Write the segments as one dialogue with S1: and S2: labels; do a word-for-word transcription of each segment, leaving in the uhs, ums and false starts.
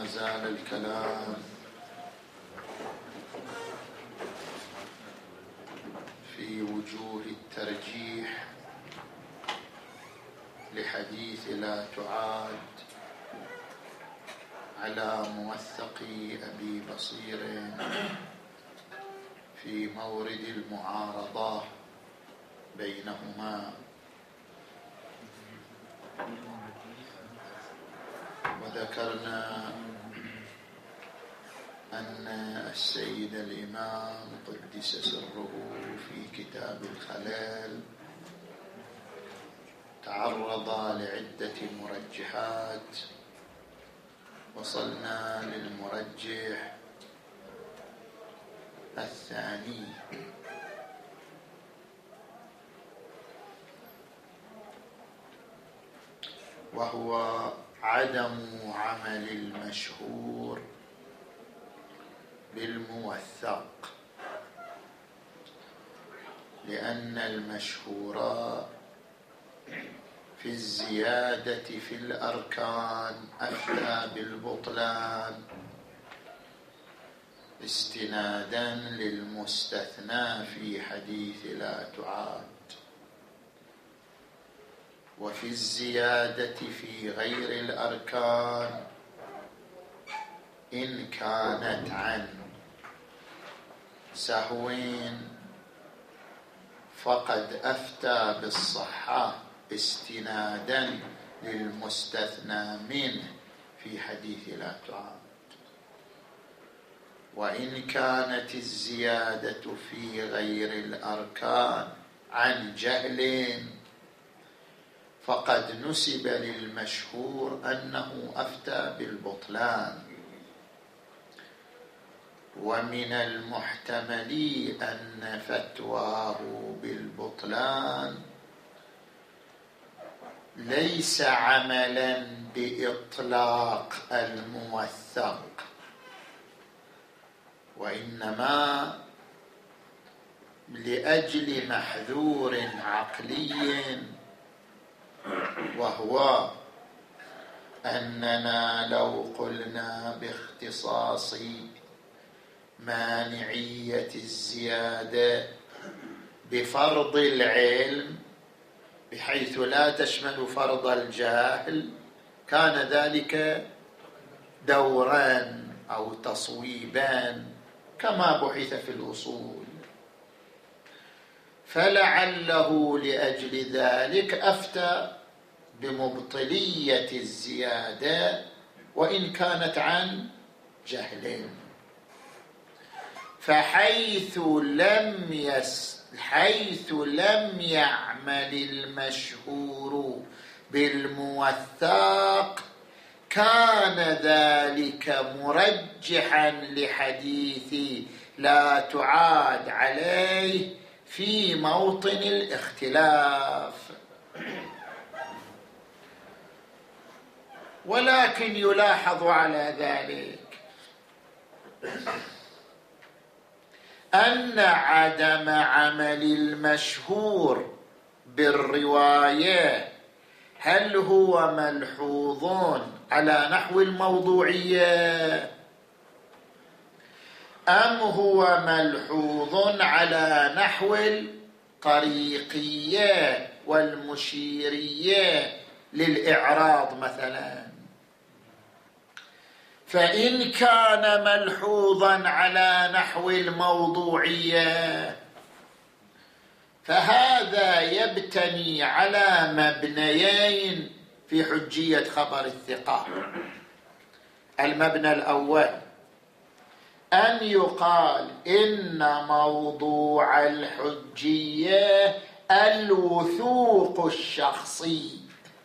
S1: زال الكلام في وجوه الترجيح لحديث لا تعاد على موثق أبي بصير في مورد المعارضة بينهما. وذكرنا أن السيد الإمام قدس سره في كتاب الخلال تعرض لعدة مرجحات. وصلنا للمرجح الثاني، وهو عدم عمل المشهور بالموثق، لأن المشهور في الزيادة في الأركان أفتى بالبطلان استنادا للمستثنى في حديث لا تعاد، وفي الزيادة في غير الأركان إن كانت عن سهو فقد أفتى بالصحة استنادا للمستثنى منه في حديث لا تعاد. وإن كانت الزيادة في غير الأركان عن جهل فقد نسب للمشهور أنه أفتى بالبطلان. ومن المحتمل أن فتواه بالبطلان ليس عملا بإطلاق الموثق، وإنما لأجل محذور عقلي، وهو أننا لو قلنا باختصاص مانعية الزيادة بفرض العلم بحيث لا تشمل فرض الجاهل كان ذلك دورا أو تصويبا كما بحث في الأصول، فلعله لأجل ذلك أفتى بمبطلية الزيادة وإن كانت عن جهل. فحيث لم يس حيث لم يعمل المشهور بالموثق كان ذلك مرجحا لحديث لا تعاد عليه في موطن الاختلاف. ولكن يلاحظ على ذلك أن عدم عمل المشهور بالرواية هل هو ملحوظ على نحو الموضوعية أم هو ملحوظ على نحو الطريقية والمشيرية للإعراض مثلا؟ فإن كان ملحوظا على نحو الموضوعية فهذا يبتني على مبنيين في حجية خبر الثقة. المبنى الأول أن يقال إن موضوع الحجية الوثوق الشخصي،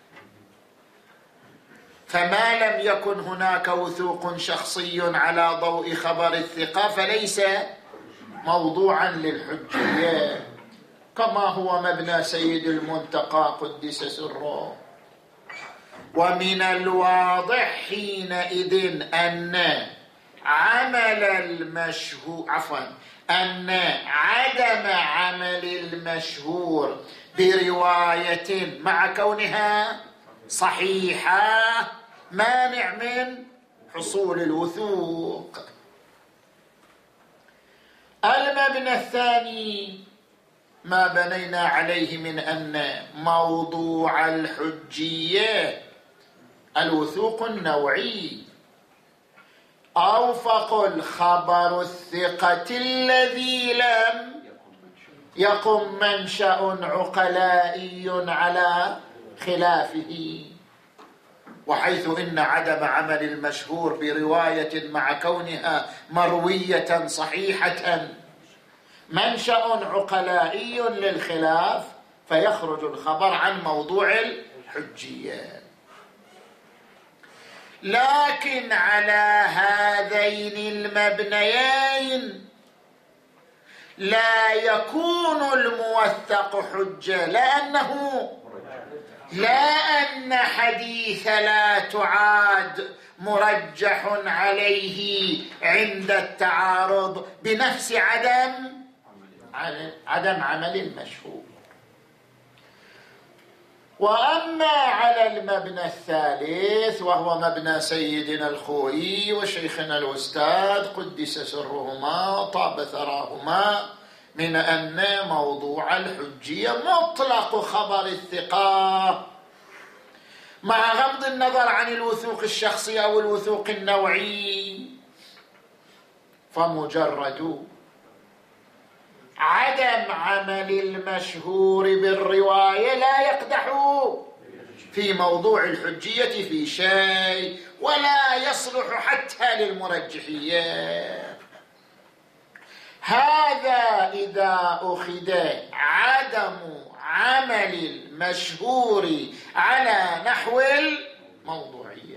S1: فما لم يكن هناك وثوق شخصي على ضوء خبر الثقة فليس موضوعا للحجية، كما هو مبنى سيد المنتقى قدس سره. ومن الواضح حينئذ أن عمل المشهور عفوا أن عدم عمل المشهور برواية مع كونها صحيحة مانع من حصول الوثوق. المبنى الثاني ما بنينا عليه من أن موضوع الحجية الوثوق النوعي، أو فقل خبر الثقة الذي لم يقم منشأ عقلائي على خلافه، وحيث إن عدم عمل المشهور برواية مع كونها مروية صحيحة منشأ عقلائي للخلاف، فيخرج الخبر عن موضوع الحجية. لكن على هذين المبنيين لا يكون الموثق حجة، لأنه لا أن حديث لا تعاد مرجح عليه عند التعارض بنفس عدم عدم عمل المشهور. وأما على المبنى الثالث وهو مبنى سيدنا الخوئي وشيخنا الأستاذ قدس سرهما طاب ثراهما، من أن موضوع الحجية مطلق خبر الثقة مع غض النظر عن الوثوق الشخصي أو الوثوق النوعي، فمجرد عدم عمل المشهور بالرواية لا يقدح في موضوع الحجية في شيء، ولا يصلح حتى للمرجحية. هذا إذا أخذ عدم عمل المشهور على نحو الموضوعية.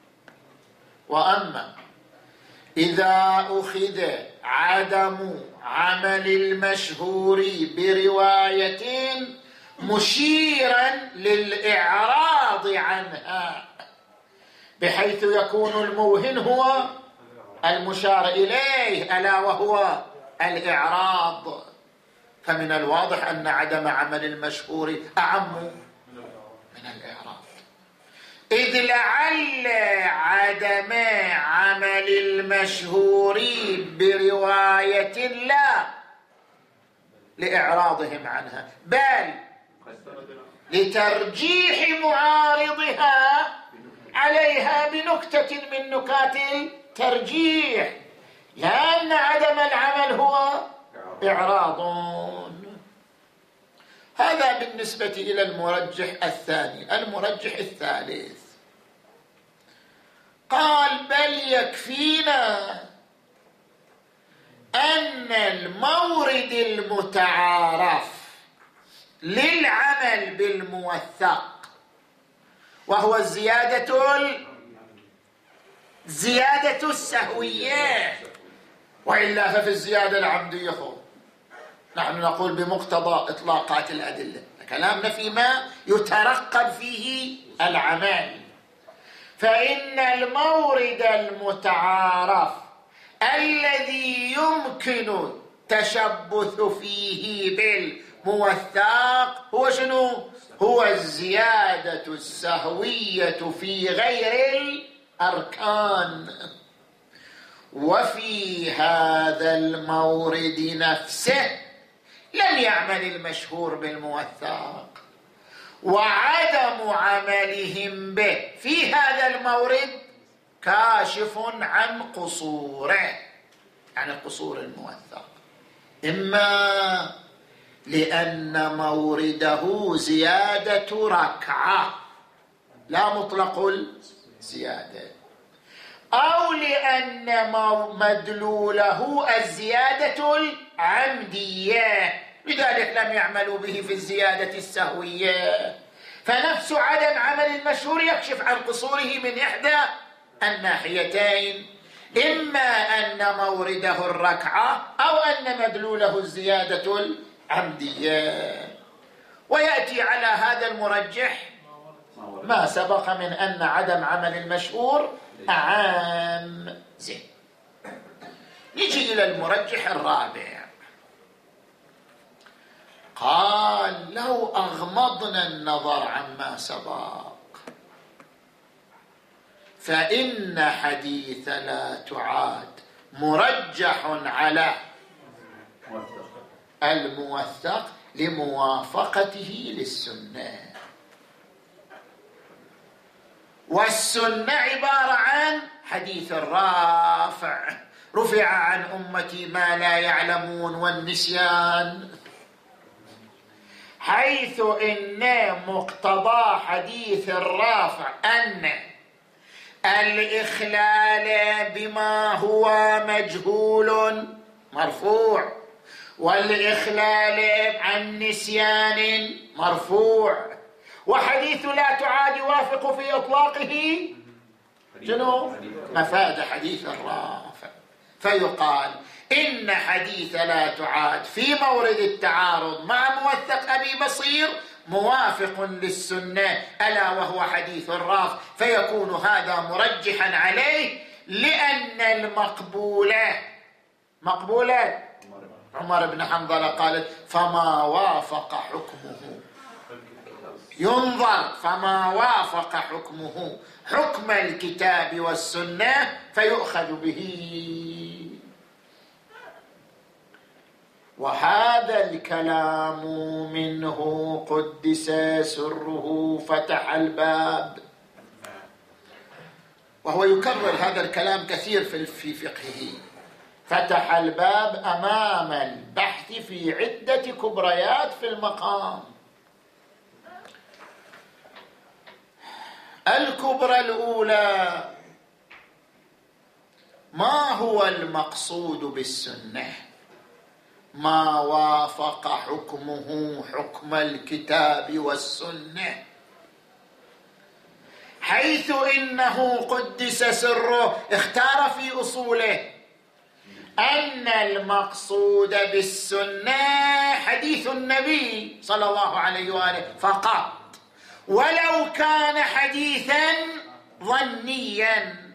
S1: وأما إذا أخذ عدم عمل المشهور برواية مشيرا للإعراض عنها، بحيث يكون الموهن هو المشار إليه ألا وهو الإعراض، فمن الواضح أن عدم عمل المشهور أعم من الإعراض، إذ لعل عدم عمل المشهور برواية لا لإعراضهم عنها بل لترجيح معارضها عليها بنكتة من نكات الترجيح، لأن عدم العمل هو إعراض. هذا بالنسبة إلى المرجح الثاني. المرجح الثالث قال بل يكفينا أن المورد المتعارف للعمل بالموثق وهو الزيادة الزيادة السهوية، وإلا ففي الزيادة العمدية خو نحن نقول بمقتضى إطلاقات الأدلة، كلامنا فيما يترقب فيه العمل. فإن المورد المتعارف الذي يمكن التشبث فيه بالموثق هو شنو؟ هو الزيادة السهوية في غير الأركان. وفي هذا المورد نفسه لم يعمل المشهور بالموثق، وعدم عملهم به في هذا المورد كاشف عن قصوره، عن قصور الموثق، إما لأن مورده زيادة ركعة لا مطلق الزيادة، أو لأن مدلوله الزيادة العمدية لذلك لم يعملوا به في الزيادة السهوية. فنفس عدم عمل المشهور يكشف عن قصوره من إحدى الناحيتين، إما أن مورده الركعة أو أن مدلوله الزيادة العمدية. ويأتي على هذا المرجح ما سبق من أن عدم عمل المشهور أعام. زين، نجي إلى المرجح الرابع. قال لو أغمضنا النظر عما سبق فإن حديث لا تعاد مرجح على الموثق لموافقته للسنة. والسنة عبارة عن حديث الرافع، رفع عن أمتي ما لا يعلمون والنسيان، حيث إن مقتضى حديث الرافع أن الإخلال بما هو مجهول مرفوع، والإخلال عن نسيان مرفوع، وحديث لا تعاد يوافق في إطلاقه شنو؟ مفاد حديث الرافع. فيقال إن حديث لا تعاد في مورد التعارض مع موثق أبي بصير موافق للسنة ألا وهو حديث الرافع، فيكون هذا مرجحا عليه، لأن المقبولة مقبولة عمر بن حنظلة قالت فما وافق حكمه ينظر، فما وافق حكمه حكم الكتاب والسنة فيؤخذ به. وهذا الكلام منه قدس سره فتح الباب، وهو يكرر هذا الكلام كثير في فقهه، فتح الباب أمام البحث في عدة كبريات في المقام. الكبرى الأولى: ما هو المقصود بالسنة؟ ما وافق حكمه حكم الكتاب والسنة، حيث إنه قدس سره اختار في أصوله أن المقصود بالسنة حديث النبي صلى الله عليه وآله فقط، ولو كان حديثا ظنيا،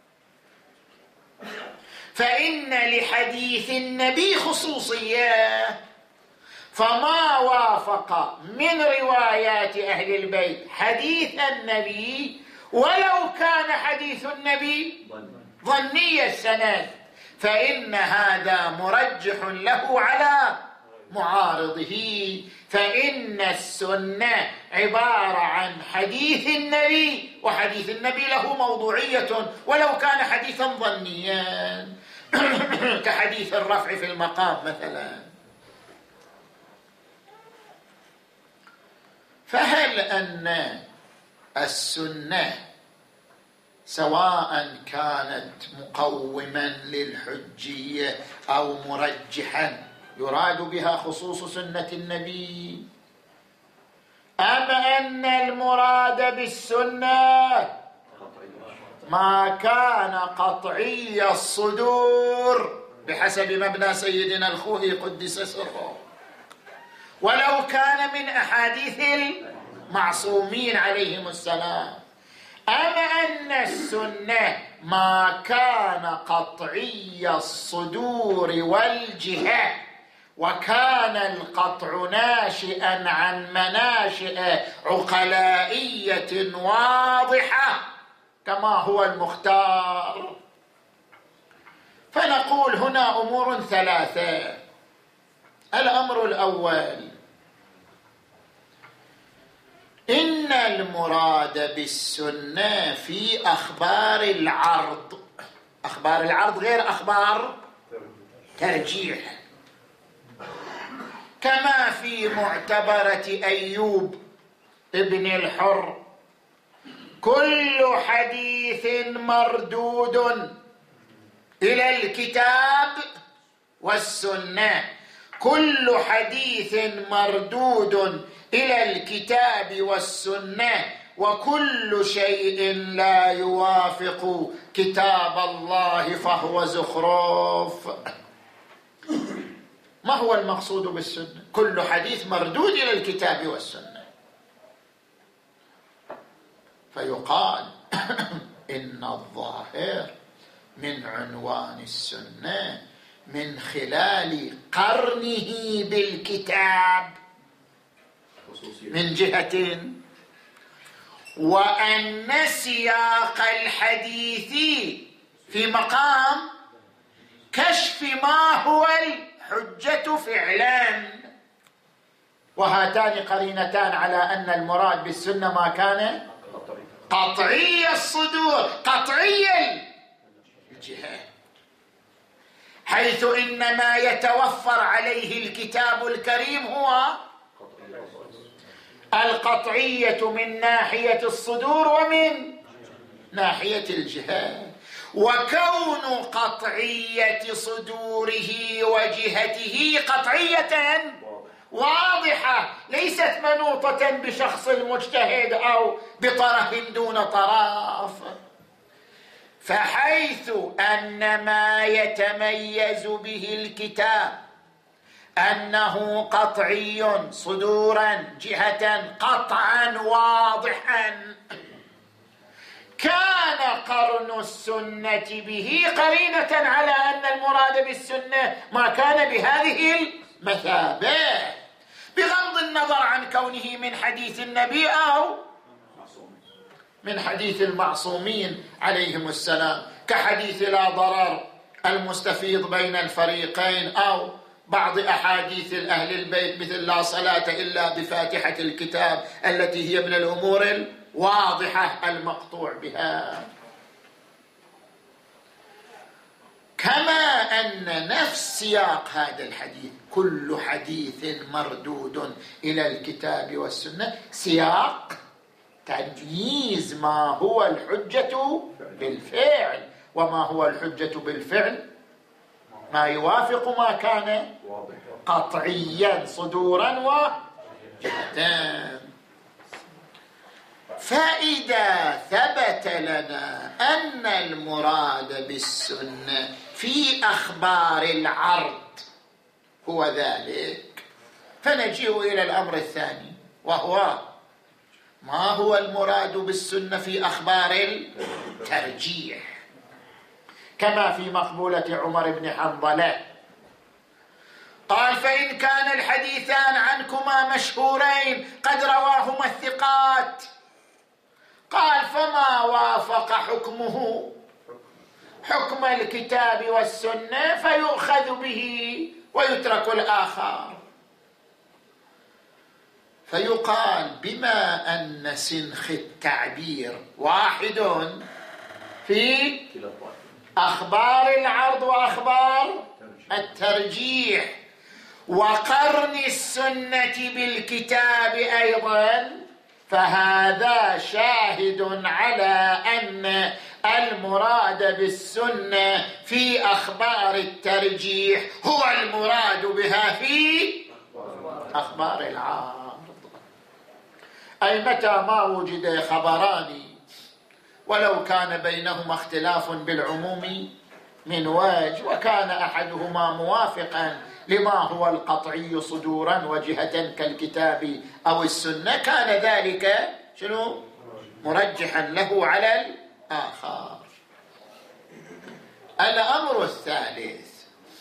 S1: فإن لحديث النبي خصوصية، فما وافق من روايات أهل البيت حديث النبي ولو كان حديث النبي ظني السند فإن هذا مرجح له على معارضه، فإن السنة عبارة عن حديث النبي، وحديث النبي له موضوعية ولو كان حديثا ظنيا كحديث الرفع في المقام مثلا. فهل أن السنة سواء كانت مقوما للحجية أو مرجحا يراد بها خصوص سنة النبي، أم أن المراد بالسنة ما كان قطعي الصدور بحسب مبنى سيدنا الخوئي قدس سره، ولو كان من أحاديث المعصومين عليهم السلام، أم أن السنة ما كان قطعي الصدور والجهة وكان القطع ناشئا عن مناشئ عقلائية واضحة كما هو المختار. فنقول هنا أمور ثلاثة. الأمر الأول: إن المراد بالسنة في أخبار العرض، أخبار العرض غير أخبار ترجيح، كما في معتبرة أيوب ابن الحر: كل حديث مردود إلى الكتاب والسنة، كل حديث مردود إلى الكتاب والسنة، وكل شيء لا يوافق كتاب الله فهو زخرف. ما هو المقصود بالسنة؟ كل حديث مردود إلى الكتاب والسنة. فيقال إن الظاهر من عنوان السنة من خلال قرنه بالكتاب من جهة، وأن سياق الحديث في مقام كشف ما هو الحجة فعلا، وهاتان قرينتان على أن المراد بالسنة ما كان قطعي الصدور قطعي الجهة، حيث إن ما يتوفر عليه الكتاب الكريم هو القطعية من ناحية الصدور ومن ناحية الجهة. وكون قطعية صدوره وجهته قطعية واضحة ليست منوطة بشخص المجتهد أو بطرف دون طرف، فحيث أن ما يتميز به الكتاب أنه قطعي صدورا جهة قطعا واضحا، كان قرن السنة به قرينة على أن المراد بالسنة ما كان بهذه المثابة، بغض النظر عن كونه من حديث النبي أو من حديث المعصومين عليهم السلام، كحديث لا ضرر المستفيض بين الفريقين، أو بعض أحاديث الأهل البيت مثل لا صلاة إلا بفاتحة الكتاب التي هي من الأمور الواضحة المقطوع بها. كما أن نفس سياق هذا الحديث كل حديث مردود إلى الكتاب والسنة سياق تمييز ما هو الحجة بالفعل، وما هو الحجة بالفعل ما يوافق ما كان قطعيا صدورا وجهتان. فإذا ثبت لنا أن المراد بالسنة في أخبار العرض هو ذلك، فنجيء إلى الأمر الثاني، وهو ما هو المراد بالسنة في أخبار الترجيح، كما في مقبولة عمر بن حنظلة قال: فإن كان الحديثان عنكما مشهورين قد رواهما الثقات، قال: فما وافق حكمه حكم الكتاب والسنة فيؤخذ به ويترك الآخر. فيقال بما أن سنخ التعبير واحد في أخبار العرض وأخبار الترجيح، وقرن السنة بالكتاب أيضا، فهذا شاهد على أن المراد بالسنة في أخبار الترجيح هو المراد بها في أخبار العرض. أي متى ما وجد خبران ولو كان بينهما اختلاف بالعموم من وجه، وكان أحدهما موافقا لما هو القطعي صدورا وجهة كالكتاب أو السنة، كان ذلك شنو مرجحا له على الآخر. الأمر الثالث: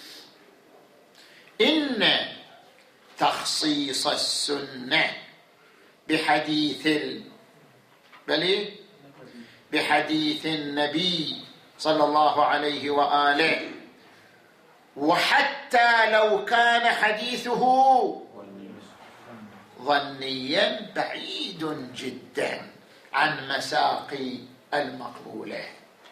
S1: إن تخصيص السنة بحديث بل بحديث النبي صلى الله عليه وآله، وحتى لو كان حديثه ظنيا بعيد جدا عن مساق المقبولة،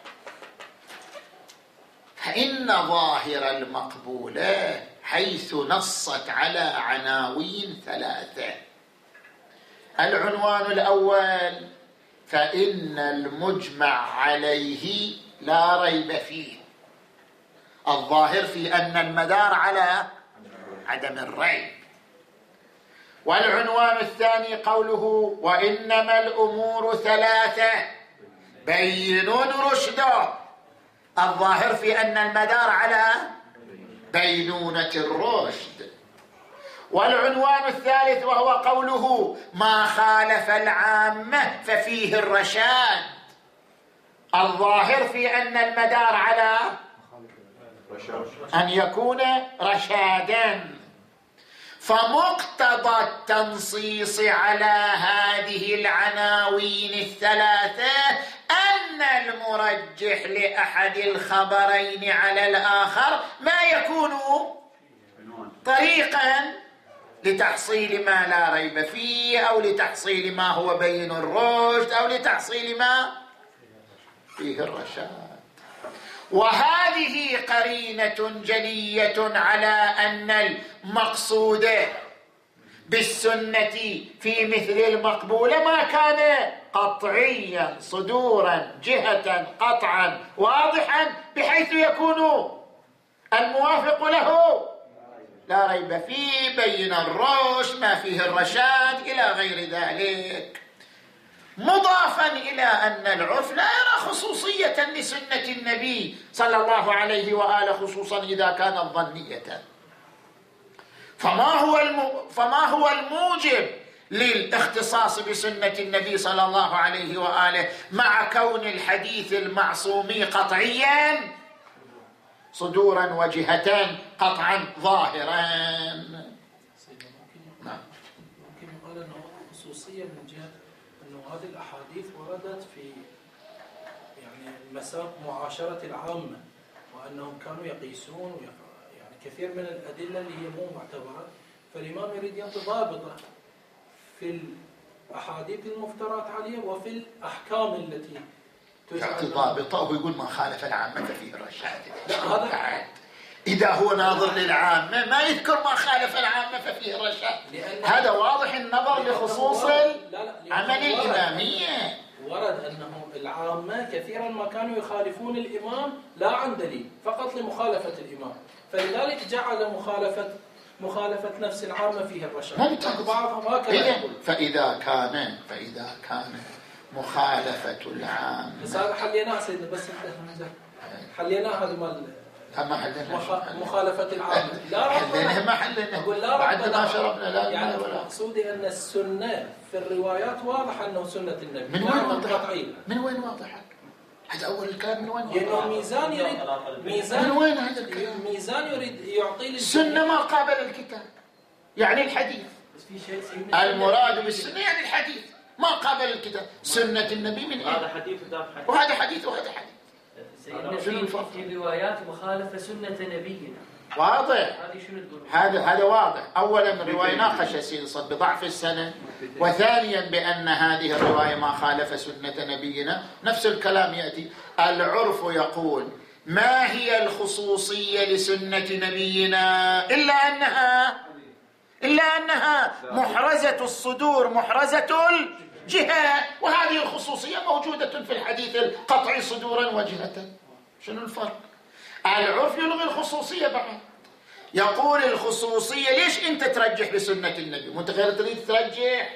S1: فإن ظاهر المقبولة حيث نصت على عناوين ثلاثة. العنوان الأول: فإن المجمع عليه لا ريب فيه، الظاهر في أن المدار على عدم الريب. والعنوان الثاني قوله: وإنما الأمور ثلاثة بين رشده، الظاهر في أن المدار على بينونة الرشد. والعنوان الثالث وهو قوله: ما خالف العامة ففيه الرشاد، الظاهر في أن المدار على أن يكون رشادا. فمقتضى التنصيص على هذه العناوين الثلاثة أن المرجح لأحد الخبرين على الآخر ما يكون طريقا لتحصيل ما لا ريب فيه، أو لتحصيل ما هو بين الرشد، أو لتحصيل ما فيه الرشاد. وهذه قرينة جلية على أن المقصود بالسنة في مثل المقبولة ما كان قطعيا صدورا جهة قطعا واضحا بحيث يكون الموافق له لا ريب فيه، بين الرشد، ما فيه الرشاد، إلى غير ذلك، مضافا إلى أن العرف لا يرى خصوصية لسنة النبي صلى الله عليه وآله، خصوصا إذا كانت ظنية. فما هو الم... فما هو الموجب للاختصاص بسنة النبي صلى الله عليه وآله مع كون الحديث المعصوم قطعيا صدورا وجهتان قطعا ظاهرا؟
S2: نعم. ممكن يقال أنه خصوصية من جهة أنه هذه الأحاديث وردت في يعني مساق معاشرة العامة، وأنهم كانوا يقيسون ويق... يعني كثير من الأدلة اللي هي مو معتبرة، فالإمام يريد يعطي ضابطة في الأحاديث المفترات عليه وفي الأحكام التي
S1: يعطي ضابطة ويقول ما خالف العامة فيه الرشاد.
S2: هذا
S1: إذا هو ناظر للعامة ما يذكر ما خالف العامة ففيه الرشاد، هذا واضح النظر لخصوص عمل الإمامية.
S2: ورد أنه العامة كثيرا ما كانوا يخالفون الإمام لا عن دليل، فقط لمخالفة الإمام، فلذلك جعل مخالفة مخالفة نفس العامة فيه الرشاد.
S1: ممتاز.
S2: بعضهم هكذا يقول.
S1: فإذا كان فإذا كان مخالفة العامة،
S2: بس هذا حليناه سيدنا، بس انت حليناه هذا مال
S1: ما حلينا
S2: مخالفة العامة.
S1: لا حلينا ما حلينا
S2: أقول لا
S1: بعد ما شربنا لا
S2: يعني
S1: ولا.
S2: مقصودي أن السنة في الروايات واضح أنه سنة النبي.
S1: من وين واضح؟ من وين واضح؟ هذا أول الكلام. من وين؟
S2: لأنه ميزان يريد ميزان
S1: من وين هذا الكلام؟
S2: ميزان يريد يعطي
S1: السنة ما قابل الكتاب، يعني الحديث.
S2: بس في شيء
S1: المراد بالسنة يعني الحديث ما قابل الكتاب. سنة النبي من إيه؟
S3: هذا حديث
S1: وهذا حديث وهذا حديث.
S4: سيدنا في روايات مخالفة سنة نبينا
S1: واضح.
S4: هذه شنو تقول؟
S1: هذا هذا واضح. أولا الرواية ناقش سيد صد بضعف السنة، وثانيا بأن هذه الرواية ما خالف سنة نبينا. نفس الكلام يأتي. العرف يقول ما هي الخصوصية لسنة نبينا إلا أنها إلا أنها محرزة الصدور محرزة الجهة، وهذه الخصوصية موجودة في الحديث القطعي صدورا وجهة. شنو الفرق؟ العرف يلغي الخصوصية بعد، يقول الخصوصية ليش أنت ترجح بسنة النبي وأنت غير تريد ترجح؟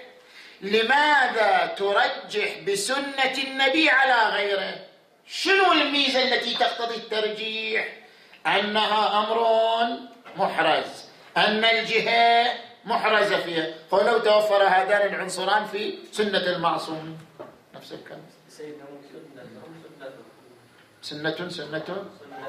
S1: لماذا ترجح بسنة النبي على غيره؟ شنو الميزة التي تقتضي الترجيح؟ أنها أمر محرز، أن الجهة محرزة فيها. فلو توفر هذان العنصران في سنة المعصوم نفس الكلام. سنة سنة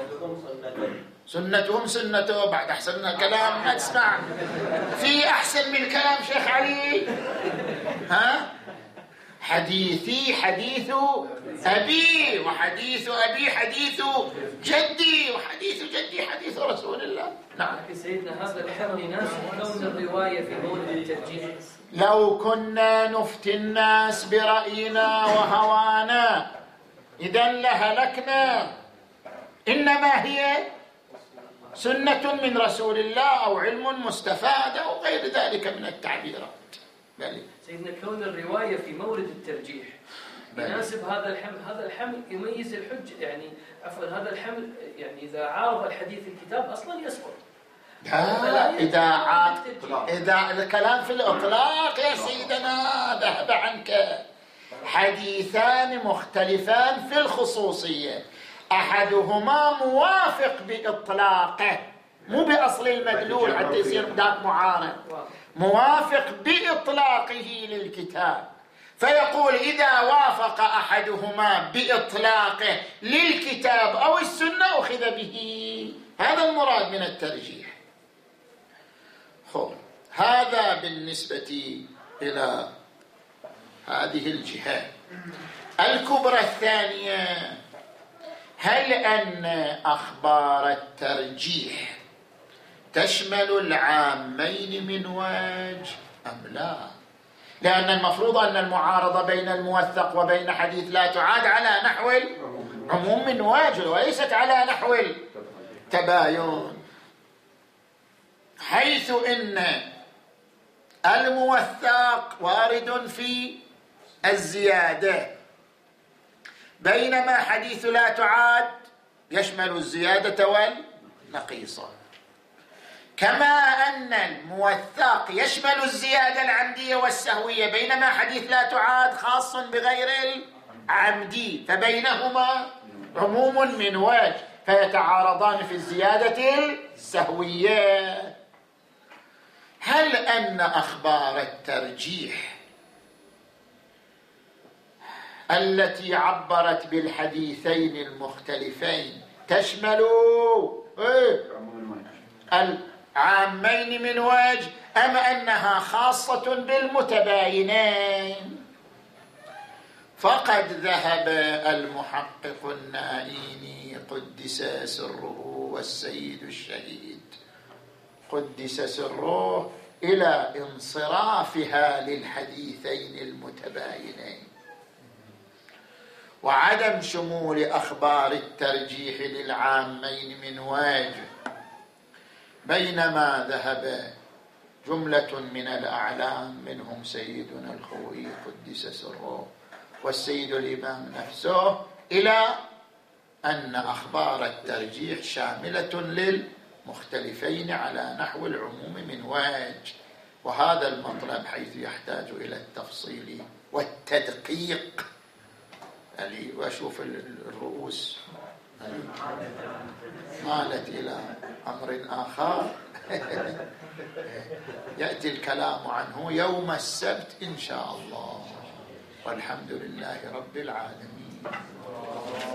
S1: سنتهم سنته. بعد أحسن كلام ما تسمع في أحسن من كلام شيخ علي. ها حديثي حديث أبي، وحديث أبي حديث جدي، وحديث جدي حديث رسول الله. نعم.
S4: سيدنا هذا الحمد يناسب كون الرواية في مورد الترجيح.
S1: لو كنا نفتي الناس برأينا وهوانا إذن لهلكنا، إنما هي سنة من رسول الله أو علم مستفاد أو غير ذلك من التعبيرات. بل
S4: سيدنا كون الرواية في مورد الترجيح يناسب هذا الحمل. هذا الحمل يميز الحج، يعني عفوا هذا الحمل يعني إذا عارض الحديث الكتاب أصلا يسقط.
S1: لا إذا عاد إذا الكلام في الإطلاق يا سيدنا ذهب عنك. حديثان مختلفان في الخصوصية، أحدهما موافق بإطلاقه مو بأصل المدلول حتى يصير ذاك معارض، موافق بإطلاقه للكتاب، فيقول إذا وافق أحدهما بإطلاقه للكتاب أو السنة أخذ به. هذا المراد من الترجيح. خب هذا بالنسبة إلى هذه الجهة الكبرى الثانية. هل أن أخبار الترجيح تشمل العامين من وجه أم لا؟ لأن المفروض أن المعارضة بين الموثق وبين حديث لا تعاد على نحو العموم من وجه وليست على نحو التباين، حيث إن الموثق وارد في الزيادة، بينما حديث لا تعاد يشمل الزيادة والنقيصة. كما أن الموثق يشمل الزيادة العمدية والسهوية، بينما حديث لا تعاد خاص بغير العمدي، فبينهما عموم من وجه فيتعارضان في الزيادة السهوية. هل أن أخبار الترجيح التي عبرت بالحديثين المختلفين تشمل العامين من وجه أم أنها خاصة بالمتباينين؟ فقد ذهب المحقق النائيني قدس سره والسيد الشهيد قدس سره إلى انصرافها للحديثين المتباينين وعدم شمول أخبار الترجيح للعامين من وجه، بينما ذهب جملة من الأعلام منهم سيدنا الخوي قدس سره والسيد الإمام نفسه إلى أن أخبار الترجيح شاملة للمختلفين على نحو العموم من وجه. وهذا المطلب حيث يحتاج إلى التفصيل والتدقيق. يعني وأشوف الرؤوس مالت إلى أمر آخر يأتي الكلام عنه يوم السبت إن شاء الله، والحمد لله رب العالمين.